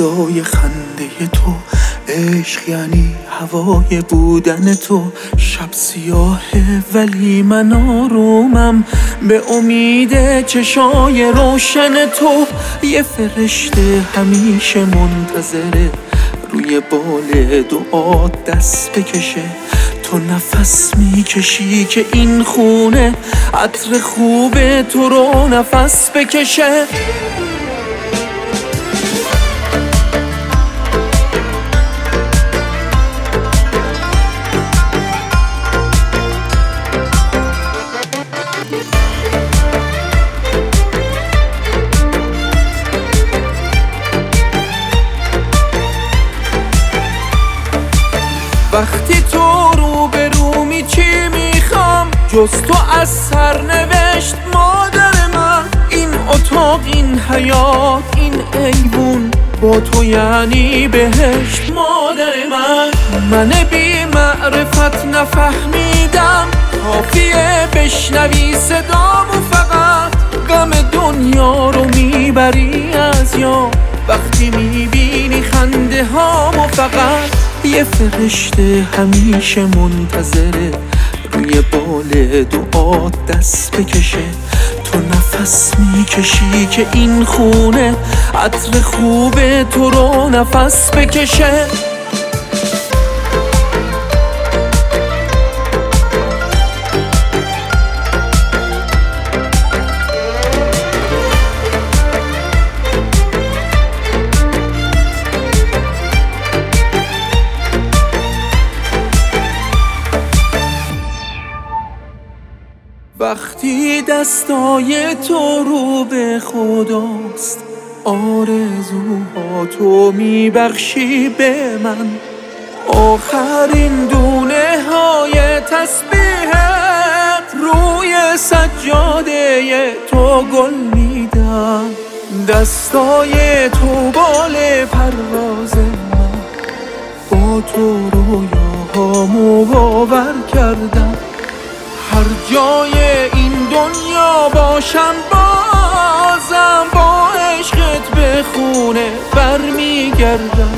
صدای خنده تو، عشق یعنی هوای بودن تو. شب سیاهه ولی من آرومم به امید چشای روشن تو. یه فرشته همیشه منتظره روی بال دعات دست بکشه. تو نفس میکشی که این خونه عطر خوب تو رو نفس بکشه. وقتی تو رو به رومی چی میخوام جز تو از سرنوشت مادر من. این اتاق، این حیات، این ایوون با تو یعنی بهشت مادر من بی معرفت نفهمیدم کافیه بشنوی صدامو فقط. غم دنیا رو میبری از یاد وقتی میبینی خنده هامو فقط. یه فرشته همیشه منتظره روی بال دعات دست بکشه. تو نفس میکشی که این خونه عطر خوب تو رو نفس بکشه. وقتی دستای تو رو به خداست آرزوها تو میبخشی به من. آخرین دونه های تسبیحت روی سجاده تو گل میدن. دستای تو بال پرواز من با تو رویاهامو باور کردم. هر جای این دنیا باشم بازم با عشقت به خونه برمیگردم.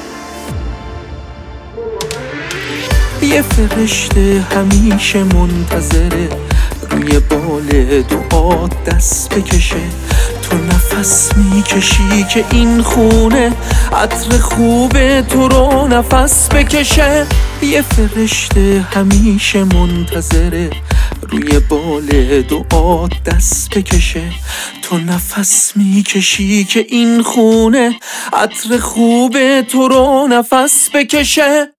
یه فرشته همیشه منتظره روی بال دعات دست بکشه. تو نفس میکشی که این خونه عطر خوب تو رو نفس بکشه. یه فرشته همیشه منتظره روی بال دعات دست بکشه. تو نفس میکشی که این خونه عطر خوب تو رو نفس بکشه.